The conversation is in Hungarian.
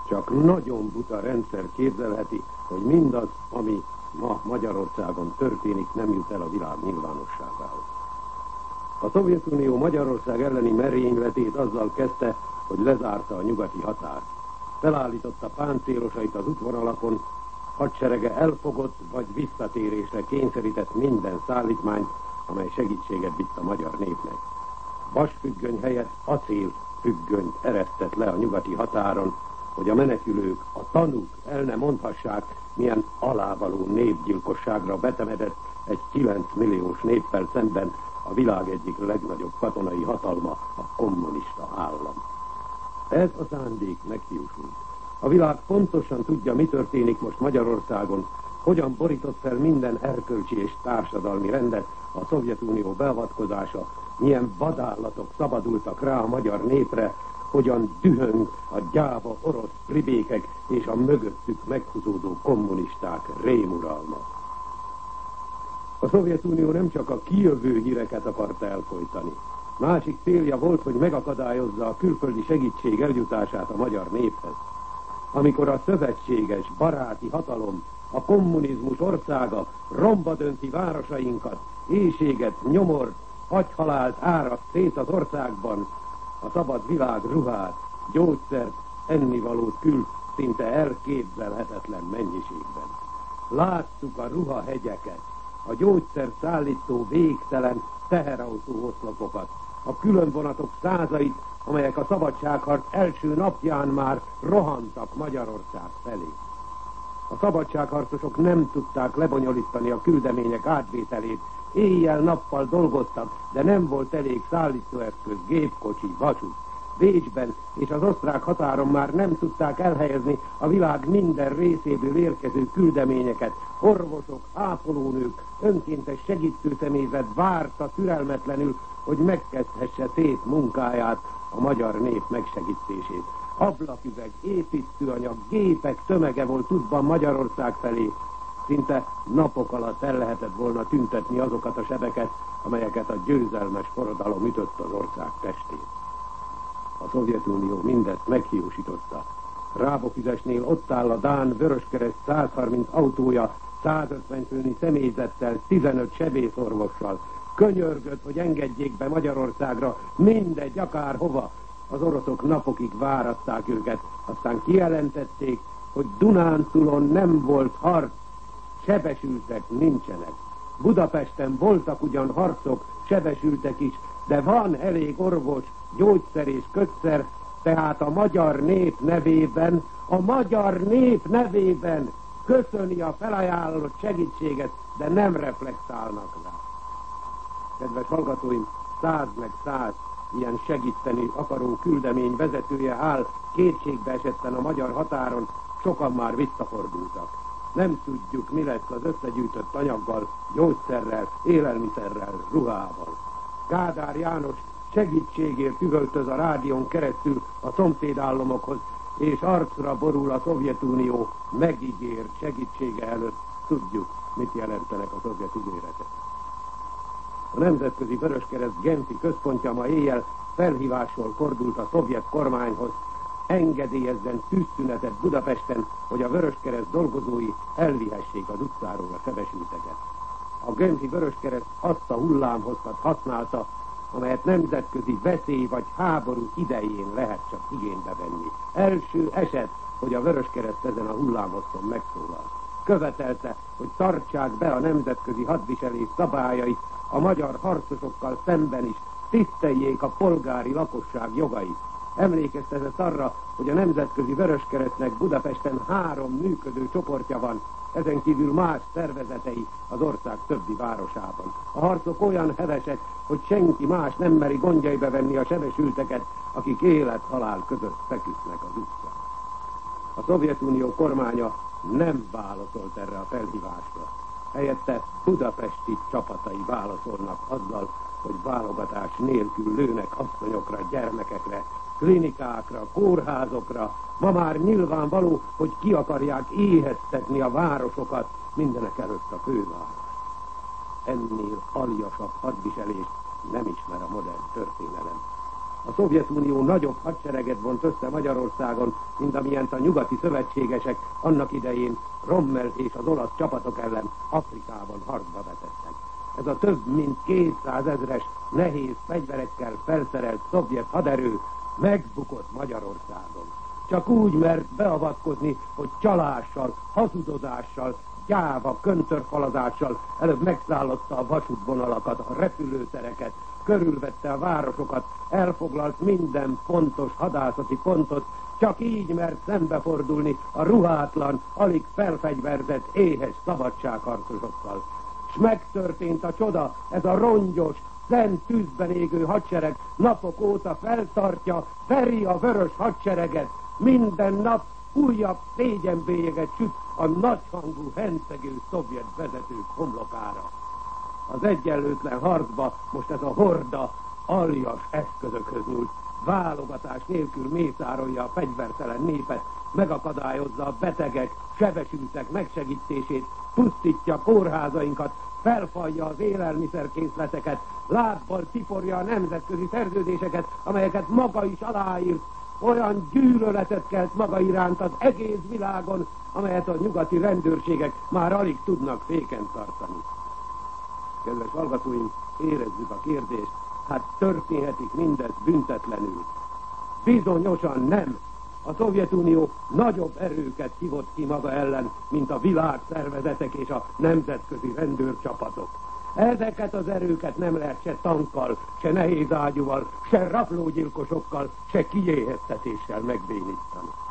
Csak nagyon buta rendszer képzelheti, hogy mindaz, ami ma Magyarországon történik, nem jut el a világ nyilvánosságához. A Szovjetunió Magyarország elleni merényletét azzal kezdte, hogy lezárta a nyugati határt. Felállította páncélosait az útvonalakon, hadserege elfogott vagy visszatérésre kényszerített minden szállítmányt, amely segítséget vitt a magyar népnek. Vasfüggöny helyett acélfüggönyt eresztett le a nyugati határon, hogy a menekülők, a tanúk el ne mondhassák, milyen alávaló népgyilkosságra betemedett egy 9 milliós néppel szemben a világ egyik legnagyobb katonai hatalma, a kommunista állam. Ez a szándék meghiúsult. A világ pontosan tudja, mi történik most Magyarországon, hogyan borított fel minden erkölcsi és társadalmi rendet a Szovjetunió beavatkozása, milyen vadállatok szabadultak rá a magyar népre, hogyan dühöng a gyáva orosz pribékek és a mögöttük meghúzódó kommunisták rémuralma. A Szovjetunió nem csak a kijövő híreket akarta elfojtani. Másik célja volt, hogy megakadályozza a külföldi segítség eljutását a magyar néphez. Amikor a szövetséges, baráti hatalom, a kommunizmus országa romba dönti városainkat, éhséget, nyomor, agyhalált áraszt szét az országban, a szabad világ ruhát, gyógyszert, ennivalót küld szinte elképzelhetetlen mennyiségben. Láttuk a ruhahegyeket, a gyógyszer szállító végtelen teherautó oszlopokat, a különvonatok százait, amelyek a szabadságharc első napján már rohantak Magyarország felé. A szabadságharcosok nem tudták lebonyolítani a küldemények átvételét, éjjel-nappal dolgoztak, de nem volt elég szállítóeszköz, gépkocsi, vasút. Bécsben és az osztrák határon már nem tudták elhelyezni a világ minden részéből érkező küldeményeket. Orvosok, ápolónők, önkéntes segítőszemélyzet várta türelmetlenül, hogy megkezdhesse szét munkáját, a magyar nép megsegítését. Ablaküveg, építőanyag, gépek tömege volt útban Magyarország felé. Szinte napok alatt el lehetett volna tüntetni azokat a sebeket, amelyeket a győzelmes forradalom ütött az ország testén. A Szovjetunió mindezt meghiúsította. Rábofüzesnél ott áll a dán Vöröskereszt 130 autója, 150 főnyi személyzettel, 15 sebészorvossal. Könyörgött, hogy engedjék be Magyarországra, mindegy, akárhova. Az oroszok napokig váratták őket, aztán kijelentették, hogy Dunántúlon nem volt harc, sebesültek nincsenek. Budapesten voltak ugyan harcok, sebesültek is, de van elég orvos, gyógyszer és kötszer, tehát a magyar nép nevében köszöni a felajánlott segítséget, de nem reflektálnak rá. Kedves hallgatóim, 100 meg 100 ilyen segíteni akaró küldemény vezetője áll kétségbe esetten a magyar határon, sokan már visszafordultak. Nem tudjuk, mi lesz az összegyűjtött anyaggal, gyógyszerrel, élelmiszerrel, ruhával. Kádár János segítségért üvöltöz a rádión keresztül a szomszédállamokhoz, és arcra borul a Szovjetunió megígért segítsége előtt. Tudjuk, mit jelentenek a szovjet ígéretek. A Nemzetközi Vöröskereszt Genfi központja ma éjjel felhívásról fordult a szovjet kormányhoz, engedélyezzen tűzszünetet Budapesten, hogy a Vöröskereszt dolgozói elvihessék az utcáról a sebesülteket. A Genfi Vöröskereszt azt a hullámhoztat használta, amelyet nemzetközi veszély vagy háború idején lehet csak igénybe venni. Első eset, hogy a Vöröskereszt ezen a hullámhosszon megszólal. Követelte, hogy tartsák be a nemzetközi hadviselés szabályait, a magyar harcosokkal szemben is tiszteljék a polgári lakosság jogait. Emlékeztetett arra, hogy a Nemzetközi Vöröskeresztnek Budapesten 3 működő csoportja van, ezen kívül más szervezetei az ország többi városában. A harcok olyan hevesek, hogy senki más nem meri gondjaiba venni a sebesülteket, akik élet-halál között feküdnek az utcán. A Szovjetunió kormánya nem válaszolt erre a felhívásra. Helyette budapesti csapatai válaszolnak azzal, hogy válogatás nélkül lőnek asszonyokra, gyermekekre, klinikákra, kórházokra. Ma már nyilvánvaló, hogy ki akarják éheztetni a városokat, mindenek előtt a főváros. Ennél aljasabb hadviselést nem ismer a modern történelem. A Szovjetunió nagyobb hadsereget vont össze Magyarországon, mint amilyent a nyugati szövetségesek annak idején Rommel és az olasz csapatok ellen Afrikában harcba vetettek. Ez a több mint 200 000-es nehéz fegyverekkel felszerelt szovjet haderő megbukott Magyarországon. Csak úgy mert beavatkozni, hogy csalással, hazudozással, gyáva köntörfalazással előbb megszállotta a vasútvonalakat, a repülőtereket, körülvette a városokat, elfoglalt minden fontos hadászati pontot, csak így mert szembefordulni a ruhátlan, alig felfegyverzett, éhes szabadságharcosokkal. S megtörtént a csoda, ez a rongyos, szent tűzben égő hadsereg napok óta feltartja, veri a vörös hadsereget, minden nap újabb szégyenbélyeget süt a nagyhangú, hencegő szovjet vezetők homlokára. Az egyenlőtlen harcba most ez a horda aljas eszközökhöz nyújt, válogatás nélkül mészárolja a fegyvertelen népet, megakadályozza a betegek, sebesültek megsegítését, pusztítja kórházainkat, felfalja az élelmiszerkészleteket, lábbal tiporja a nemzetközi szerződéseket, amelyeket maga is aláírt, olyan gyűlöletet kelt maga iránt az egész világon, amelyet a nyugati rendőrségek már alig tudnak féken tartani. Kedves hallgatóink, érezzük a kérdést, hát történhetik mindez büntetlenül? Bizonyosan nem. A Szovjetunió nagyobb erőket hívott ki maga ellen, mint a világszervezetek és a nemzetközi rendőrcsapatok. Ezeket az erőket nem lehet se tankkal, se nehézágyúval, se rablógyilkosokkal, se kiéheztetéssel megbénítani.